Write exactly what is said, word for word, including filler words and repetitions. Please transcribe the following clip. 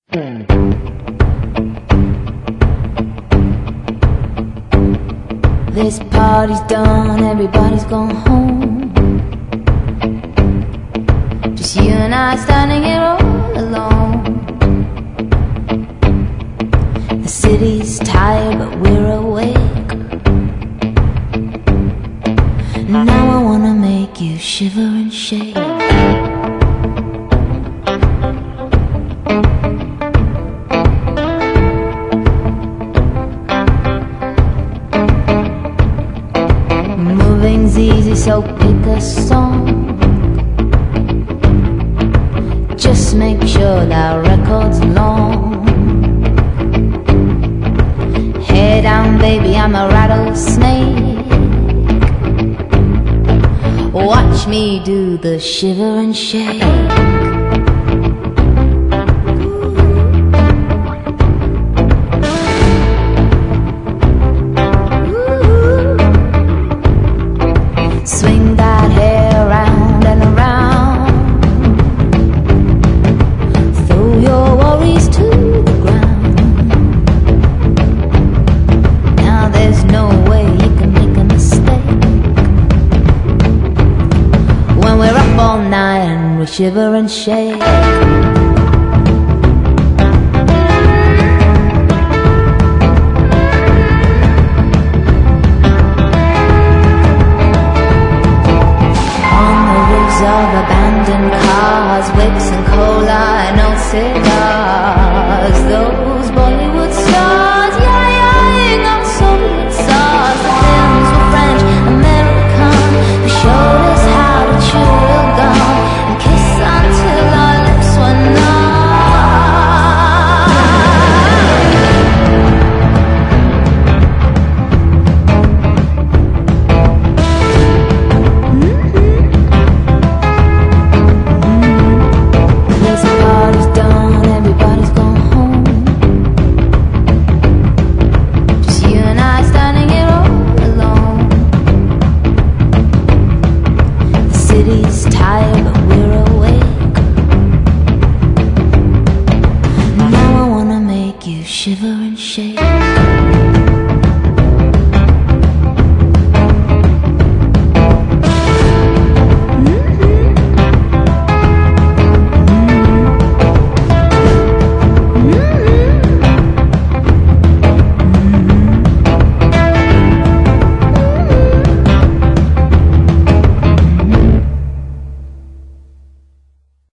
This party's done, everybody's gone home. Just you and I standing here all alone. The city's tired but we're awake. Now I wanna make you shiver and shake. Moving's easy, so pick a song. Just make sure that record's long. Head down, baby, I'm a rattlesnake. Watch me do the shiver and shake. Swing that hair round and around. Throw your worries to the ground. Now there's no way you can make a mistake when we're up all night and we shiver and shake. Of abandoned cars, whips and cola and old cigars. Those Bollywood stars, yeah, yeah, on Soviet stars. The films were French, American. They showed us how to chew a gum and kiss until our lips were numb. City's tired but we're awake. Now I wanna make you shiver and shake.